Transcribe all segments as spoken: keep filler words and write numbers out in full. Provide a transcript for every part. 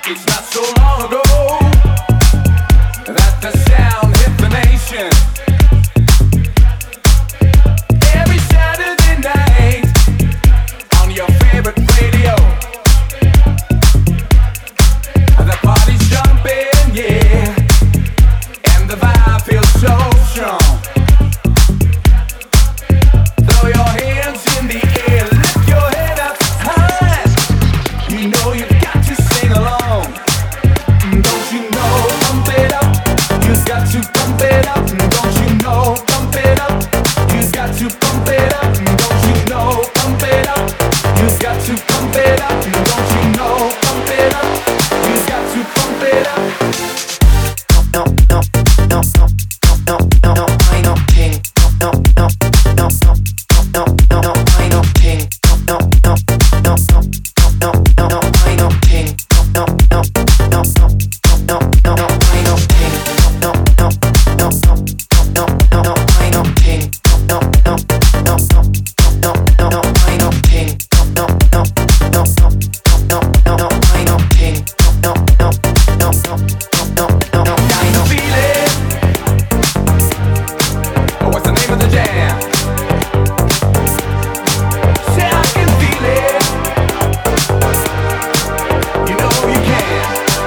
It's not so long ago that the sound hit the nation. Every Saturday night on your favorite radio, the party's jumping, yeah, and the vibe feels so strong. Throw your hands in the air, lift your head up high. You know you've got to sing along. Don't you know, pump it up. You've got to pump it up. Don't you know, pump it up. You've got to pump it up. Don't you know, pump it up. You've got to pump it up. Don't you know, pump it up. You've got to pump it up. No, no, no, no, no, no, no, I know king. No, no, no, no, no, no, no, I know king. No, no, no, no, no, no, no, I know king. No, no, no, no, no, no, no, I know king. No, no, no, no, no, no, no, I know king. No, no, no, no, no, no, no, I know king. No, no, no, no, no, no, no, I know king. No, no, no, no, no, no, no, I know. Feel it. What's the name of the jam? Say I can feel it. You know you can.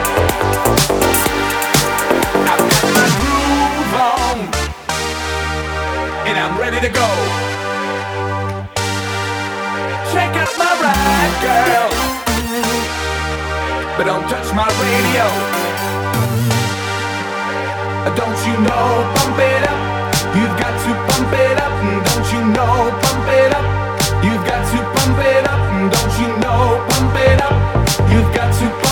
I've got my groove on, and I'm ready to go. Check out my ride, girl, but don't touch my radio. Don't you know, pump it up. You've got to pump it up. Don't you know, pump it up. You've got to pump it up. Don't you know, pump it up. You've got to pump it up.